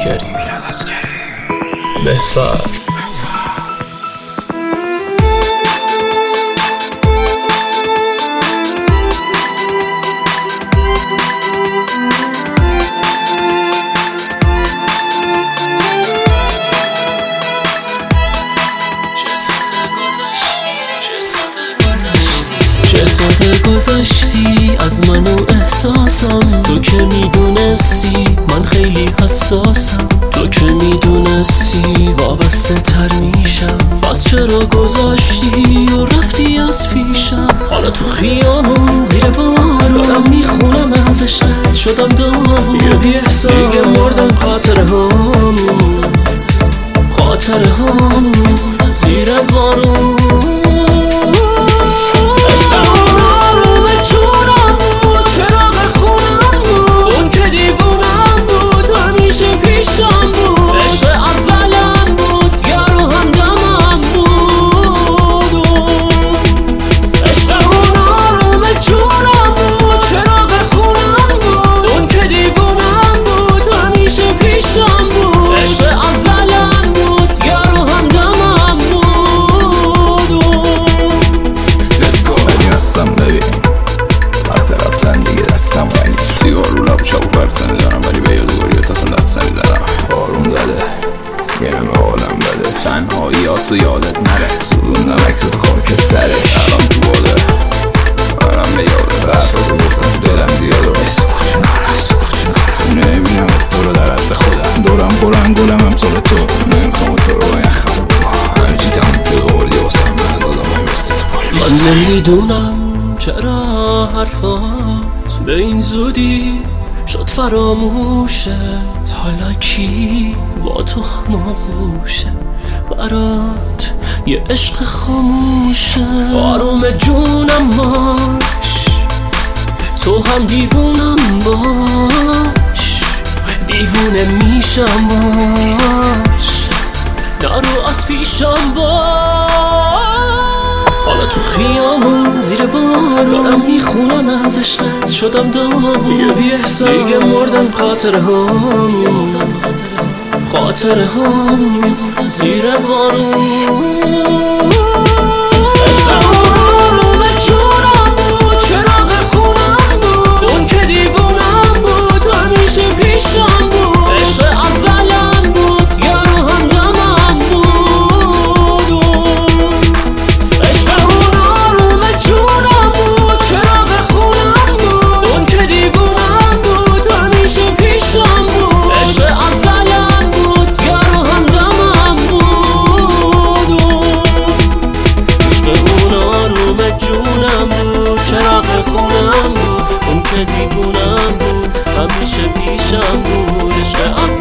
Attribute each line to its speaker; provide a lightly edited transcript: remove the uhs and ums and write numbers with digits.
Speaker 1: اسکری محفر
Speaker 2: چه ساده گذشتی از من و احساسم. تو که میدونستی من خیلی حساسم. تو که میدونستی وابسته تر میشم. پس چرا گذاشتی و رفتی از پیشم؟ حالا تو خیابون زیر بارون دارم میخونم از عشقت شدم داغون.
Speaker 1: یه بی احساس
Speaker 2: دیگه مردم خاطر هامون زیر بارون.
Speaker 1: تنهاییات یادت نره، سوزوندم عکست خاک سرش. الان تو باده برم به یاده حرفاتو گفتم دلم دیاده سکوتی نمیبینم تو رو در حد خودم. دورم پرن گلم هم طور تو نمیخوام تو رو یخم. همچی تموم شده وردی واسم ندادم های مثل تو پالی.
Speaker 2: من نمیدونم چرا حرفات به این زودی شد فراموشت. حالا کی با تو هماغوشه؟ برات یه عشق خاموشه. آروم جونم باش، تو هم دیوونم باش. دیوونه میشم باش، نرو از پیشم باش. حالا تو خیابون زیر بارون دارم میخونم از عشقت شدم داغون.
Speaker 1: یه بی احساس
Speaker 2: دیگه مردم خاطر هامون زیر بارون. دیوونم بود همیشه پیشم بود عشق